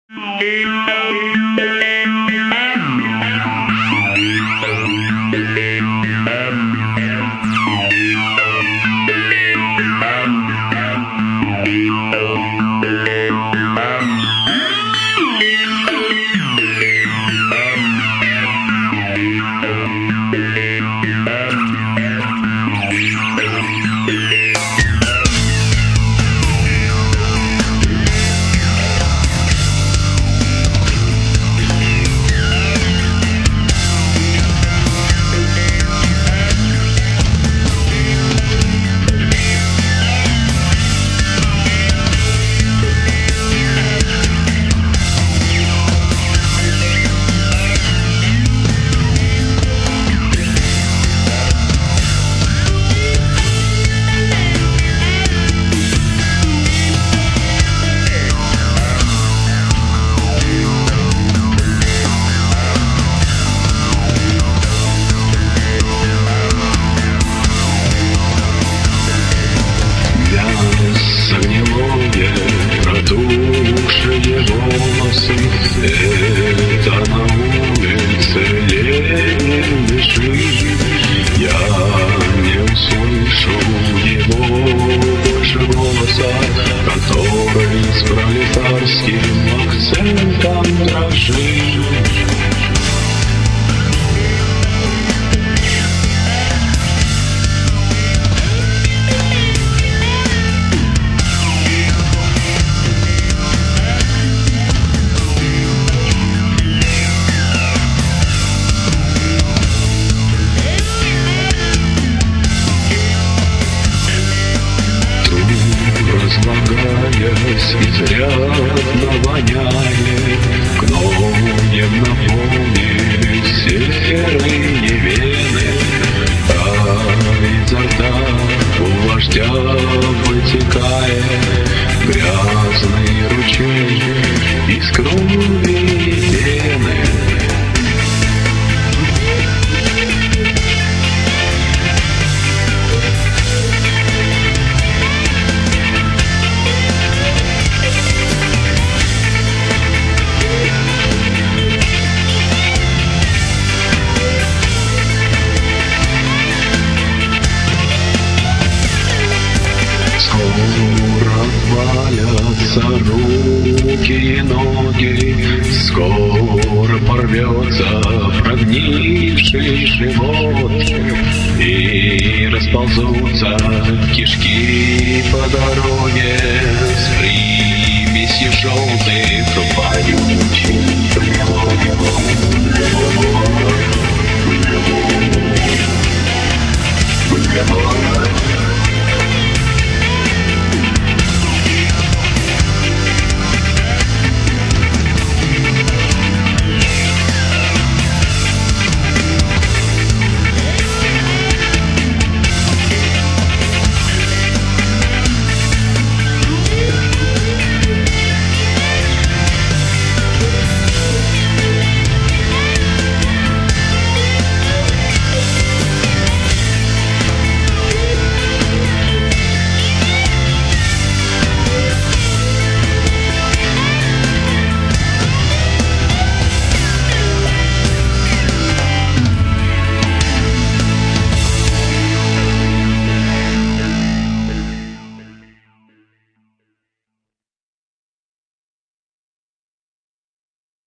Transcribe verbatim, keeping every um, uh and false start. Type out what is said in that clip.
Протухшие волосы, это на улице Ленин бежит. Я не услышу его больше голоса, который с пролетарским акцентом дрожит. Разлагаясь, изрядно воняет, гноем наполнились серые вены, а изо рта у вождя вытекает грязный ручей из крови и пены. Отвалятся руки и ноги, скоро порвется прогнивший живот, и расползутся кишки по дороге с примесью желтых вонючих приложек.